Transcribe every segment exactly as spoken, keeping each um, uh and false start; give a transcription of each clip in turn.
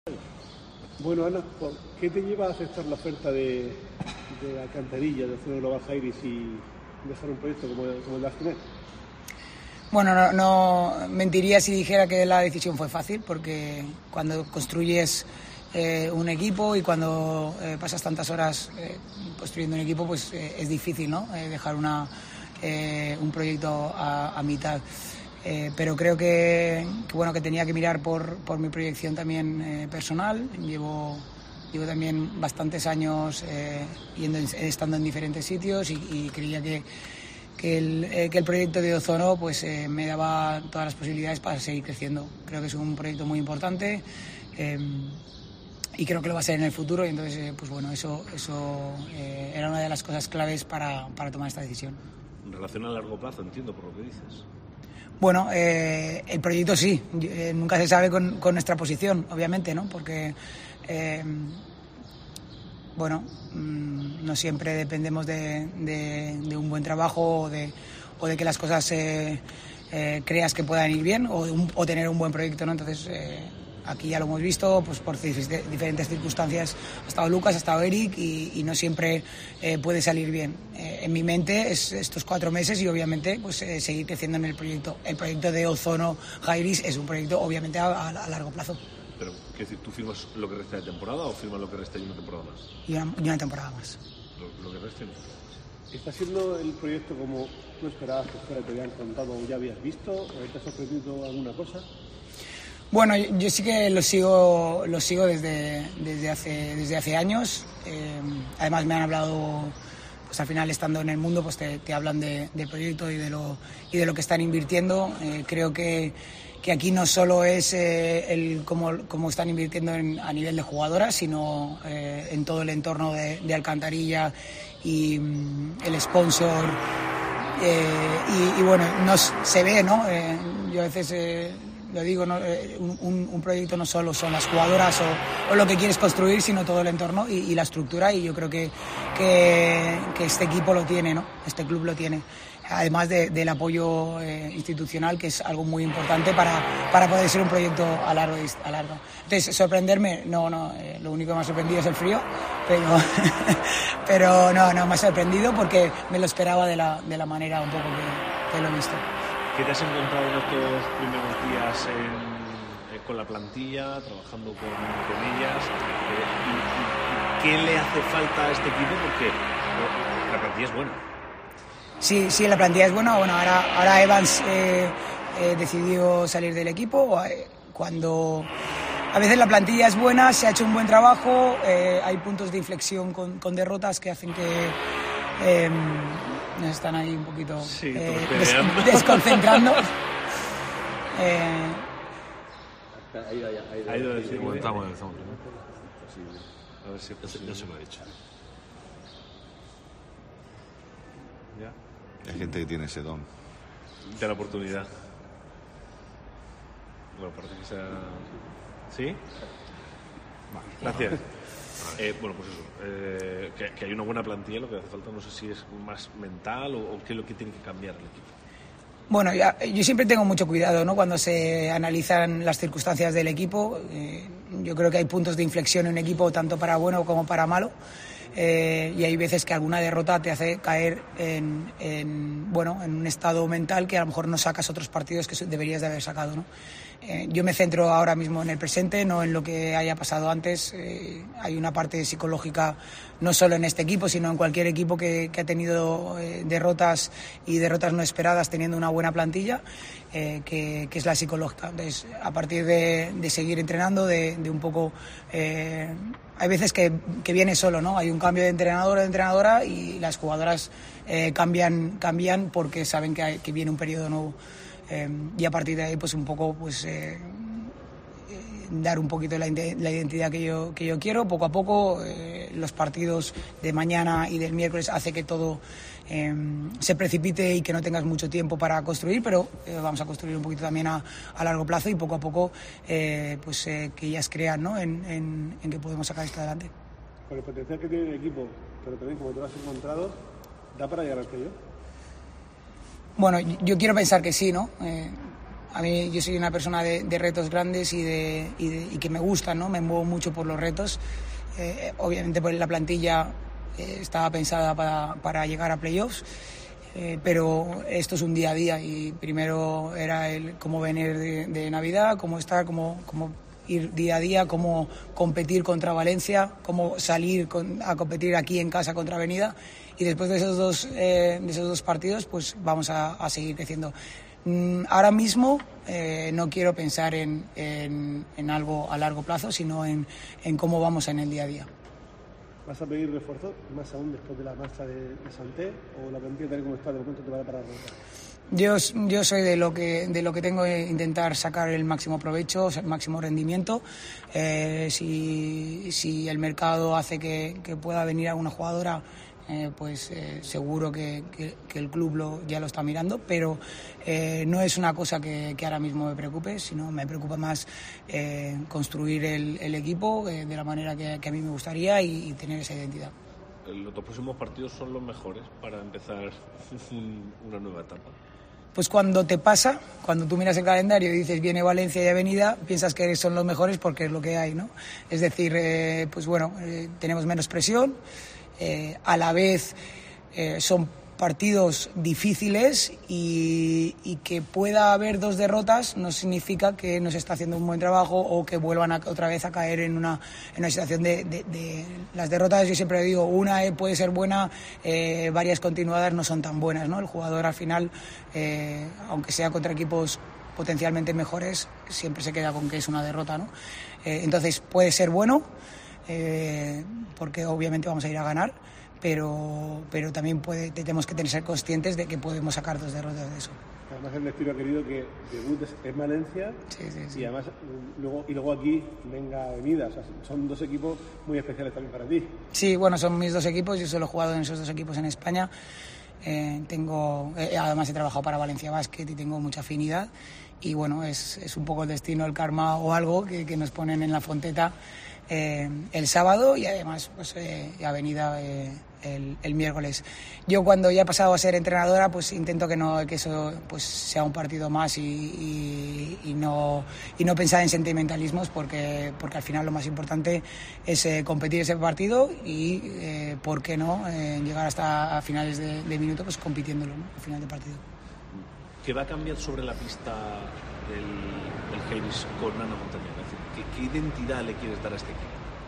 Bueno, Ana, ¿qué te lleva a aceptar la oferta de, de Alcantarilla, de Ozono Global Jairis y dejar un proyecto como, como el de Aztinet? Bueno, no, no mentiría si dijera que la decisión fue fácil, porque cuando construyes eh, un equipo y cuando eh, pasas tantas horas eh, construyendo un equipo, pues eh, es difícil, ¿no? Eh, dejar una, eh, un proyecto a, a mitad. Eh, pero creo que, que bueno que tenía que mirar por, por mi proyección también eh, personal. Llevo, llevo también bastantes años eh, yendo, estando en diferentes sitios y, y creía que, que, el, eh, que el proyecto de Ozono pues, eh, me daba todas las posibilidades para seguir creciendo. Creo que es un proyecto muy importante eh, y creo que lo va a ser en el futuro, y entonces eh, pues bueno, eso, eso eh, era una de las cosas claves para, para tomar esta decisión. En relación a largo plazo, entiendo por lo que dices. Bueno, eh, el proyecto sí, eh, nunca se sabe con, con nuestra posición, obviamente, ¿no? Porque, eh, bueno, mmm, no siempre dependemos de, de, de un buen trabajo o de, o de que las cosas eh, eh, creas que puedan ir bien o, de un, o tener un buen proyecto, ¿no? Entonces, eh, aquí ya lo hemos visto, pues por diferentes circunstancias ha estado Lucas, ha estado Eric y, y no siempre eh, puede salir bien. Eh, en mi mente es estos cuatro meses y obviamente pues eh, seguir creciendo en el proyecto. El proyecto de Ozono Jairis es un proyecto obviamente a, a, a largo plazo. Pero, ¿qué decir, tú firmas lo que resta de temporada o firmas lo que resta y una temporada más? Y una, y una temporada más. Lo, lo que resta y una temporada más. ¿Está siendo el proyecto como tú esperabas que fuera, te habían contado o ya habías visto? ¿O te ha sorprendido alguna cosa? Bueno, yo, yo sí que lo sigo, lo sigo desde, desde, hace, desde hace años. Eh, además me han hablado, pues al final estando en el mundo, pues te, te hablan de, del proyecto y de lo, y de lo que están invirtiendo. Eh, creo que, que aquí no solo es eh, el cómo, cómo están invirtiendo en, a nivel de jugadoras, sino eh, en todo el entorno de, de Alcantarilla y mm, el sponsor. Eh, y, y bueno, nos, se ve, ¿no? Eh, yo a veces... Eh, Lo digo, ¿no? un, un proyecto no solo son las jugadoras o, o lo que quieres construir, sino todo el entorno y, y la estructura, y yo creo que, que, que este equipo lo tiene, ¿no? Este club lo tiene. Además de, del apoyo eh, institucional, que es algo muy importante para, para poder ser un proyecto a largo. A largo. Entonces, sorprenderme, no, no, eh, lo único que me ha sorprendido es el frío, pero, pero no, no, me ha sorprendido porque me lo esperaba de la, de la manera un poco que, que lo he visto. ¿Qué te has encontrado en estos primeros días en, eh, con la plantilla, trabajando con, con ellas? Eh, y, y, ¿Qué le hace falta a este equipo? Porque bueno, la plantilla es buena. Sí, sí, la plantilla es buena. Bueno, ahora, ahora Evans eh, eh, decidió salir del equipo. Eh, cuando a veces la plantilla es buena, se ha hecho un buen trabajo, eh, hay puntos de inflexión con, con derrotas que hacen que... Eh, nos están ahí un poquito sí, eh, des, desconcentrando. eh, ahí, ahí, ahí, ahí lo decimos. Estamos en el zombie, ¿no? A ver si ya, ya se lo he dicho. ¿Ya? Hay gente que tiene ese don. De la oportunidad. Bueno, parece que sea... ¿Sí? Vale, gracias. Eh, bueno, pues eso, eh, que, que hay una buena plantilla, lo que hace falta no sé si es más mental o, o qué es lo que tiene que cambiar el equipo. Bueno, ya, yo siempre tengo mucho cuidado, ¿no? Cuando se analizan las circunstancias del equipo. Eh, yo creo que hay puntos de inflexión en un equipo tanto para bueno como para malo. Eh, y hay veces que alguna derrota te hace caer en, en, bueno, en un estado mental que a lo mejor no sacas otros partidos que deberías de haber sacado, ¿no? Eh, yo me centro ahora mismo en el presente, no en lo que haya pasado antes. Eh, hay una parte psicológica no solo en este equipo, sino en cualquier equipo que, que ha tenido eh, derrotas y derrotas no esperadas teniendo una buena plantilla, eh, que, que es la psicológica. Entonces, a partir de, de seguir entrenando, de, de un poco... Eh, hay veces que, que viene solo, ¿no? Hay un cambio de entrenador o de entrenadora y las jugadoras eh, cambian, cambian porque saben que, hay, que viene un periodo nuevo. Eh, y a partir de ahí, pues un poco, pues eh, dar un poquito la, la identidad que yo, que yo quiero, poco a poco. Eh, los partidos de mañana y del miércoles hace que todo eh, se precipite y que no tengas mucho tiempo para construir, pero eh, vamos a construir un poquito también a, a largo plazo y poco a poco eh, pues eh, que ellas crean, ¿no? en, en, en que podemos sacar esto adelante. Con el potencial que tiene el equipo, pero también como te lo has encontrado, ¿da para llegar al playoff? Bueno, yo quiero pensar que sí, ¿no? Eh, a mí yo soy una persona de, de retos grandes y, de, y, de, y que me gustan, ¿no? Me muevo mucho por los retos. Eh, obviamente pues la plantilla eh, estaba pensada para, para llegar a playoffs, eh, pero esto es un día a día y primero era el cómo venir de, de Navidad, cómo estar, cómo, cómo ir día a día, cómo competir contra Valencia, cómo salir con, a competir aquí en casa contra Avenida, y después de esos dos, eh, de esos dos partidos pues vamos a, a seguir creciendo. Mm, ahora mismo eh, no quiero pensar en, en, en algo a largo plazo, sino en, en cómo vamos en el día a día. ¿Vas a pedir refuerzo, más aún después de la marcha de, de Santé, o la plantilla tal y como está de momento te va a dar para arrancar? Yo, yo soy de lo que de lo que tengo que intentar sacar el máximo provecho, el máximo rendimiento. Eh, si, si el mercado hace que, que pueda venir alguna jugadora, eh, pues eh, seguro que, que, que el club lo, ya lo está mirando, pero eh, no es una cosa que, que ahora mismo me preocupe, sino me preocupa más eh, construir el, el equipo eh, de la manera que, que a mí me gustaría y, y tener esa identidad. Los dos próximos partidos son los mejores para empezar una nueva etapa. Pues cuando te pasa, cuando tú miras el calendario y dices viene Valencia y Avenida, piensas que son los mejores porque es lo que hay, ¿no? Es decir, eh, pues bueno, eh, tenemos menos presión, eh, a la vez eh, son partidos difíciles y, y que pueda haber dos derrotas no significa que no se está haciendo un buen trabajo o que vuelvan a, otra vez a caer en una, en una situación de, de, de... Las derrotas, yo siempre digo, una eh, puede ser buena, eh, varias continuadas no son tan buenas, ¿no? El jugador al final, eh, aunque sea contra equipos potencialmente mejores, siempre se queda con que es una derrota, ¿no? Eh, entonces puede ser bueno, eh, porque obviamente vamos a ir a ganar, pero pero también puede, tenemos que ser conscientes de que podemos sacar dos derrotas de eso. Además el destino ha querido que debutes en Valencia, sí, sí, sí. y además luego, y luego aquí venga Avenida. O sea, son dos equipos muy especiales también para ti. Sí, bueno, son mis dos equipos, yo solo he jugado en esos dos equipos en España. Eh, tengo, eh, además he trabajado para Valencia Basket y tengo mucha afinidad, y bueno, es, es un poco el destino, el karma o algo que, que nos ponen en la Fonteta eh, el sábado, y además pues eh, Avenida eh, el, el miércoles. Yo cuando ya he pasado a ser entrenadora pues intento que no que eso pues sea un partido más y, y, y no y no pensar en sentimentalismos, porque porque al final lo más importante es eh, competir ese partido y eh, por qué no eh, llegar hasta a finales de, de minuto pues compitiéndolo, ¿no? Al final del partido. ¿Qué va a cambiar sobre la pista del, del Heiris con Ana Montañera? Es decir, ¿qué, ¿qué identidad le quieres dar a este equipo?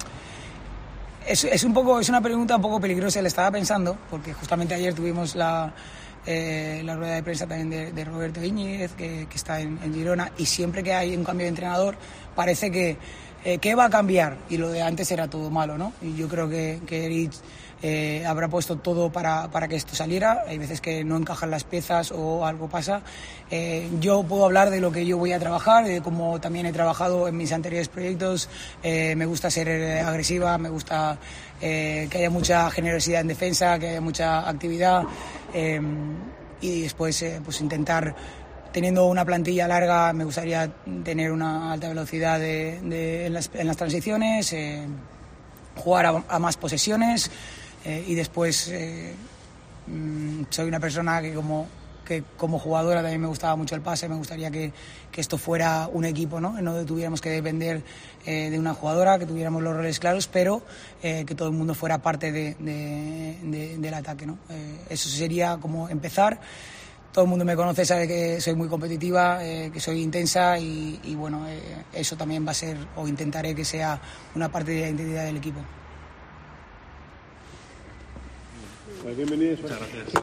Es, es, un poco, es una pregunta un poco peligrosa, le estaba pensando, porque justamente ayer tuvimos la, eh, la rueda de prensa también de, de Roberto Íñiguez, que, que está en, en Girona, y siempre que hay un cambio de entrenador parece que eh, ¿qué va a cambiar? Y lo de antes era todo malo, ¿no? Y yo creo que, que Eric eh, habrá puesto todo para, para que esto saliera. Hay veces que no encajan las piezas o algo pasa. Eh, yo puedo hablar de lo que yo voy a trabajar, de cómo también he trabajado en mis anteriores proyectos. Eh, me gusta ser eh, agresiva, me gusta eh, que haya mucha generosidad en defensa, que haya mucha actividad, eh, y después eh, pues intentar, teniendo una plantilla larga, me gustaría tener una alta velocidad de, de, en, las, en las transiciones, eh, jugar a, a más posesiones, eh, y después eh, mm, soy una persona que como, que como jugadora también me gustaba mucho el pase. Me gustaría que, que esto fuera un equipo, ¿no? No tuviéramos que depender eh, de una jugadora, que tuviéramos los roles claros, pero eh, que todo el mundo fuera parte de, de, de, del ataque, ¿no? Eh, eso sería como empezar. Todo el mundo me conoce, sabe que soy muy competitiva, eh, que soy intensa, y, y bueno, eh, eso también va a ser, o intentaré que sea, una parte de la identidad del equipo. Pues bienvenidos. Muchas gracias.